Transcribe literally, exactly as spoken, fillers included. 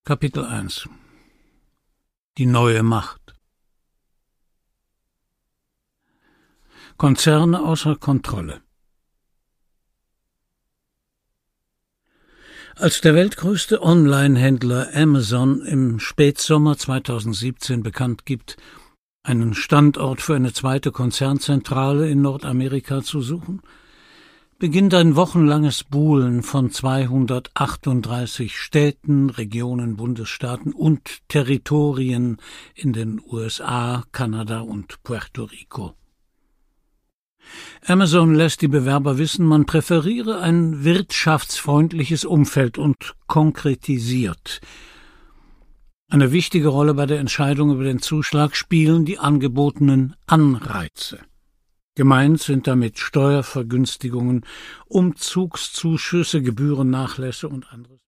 Kapitel eins. Die neue Macht. Konzerne außer Kontrolle. Als der weltgrößte Online-Händler Amazon im Spätsommer zweitausendsiebzehn bekannt gibt, einen Standort für eine zweite Konzernzentrale in Nordamerika zu suchen, beginnt ein wochenlanges Buhlen von zweihundertachtunddreißig Städten, Regionen, Bundesstaaten und Territorien in den U S A, Kanada und Puerto Rico. Amazon lässt die Bewerber wissen, man präferiere ein wirtschaftsfreundliches Umfeld und konkretisiert: Eine wichtige Rolle bei der Entscheidung über den Zuschlag spielen die angebotenen Anreize. Gemeint sind damit Steuervergünstigungen, Umzugszuschüsse, Gebührennachlässe und anderes.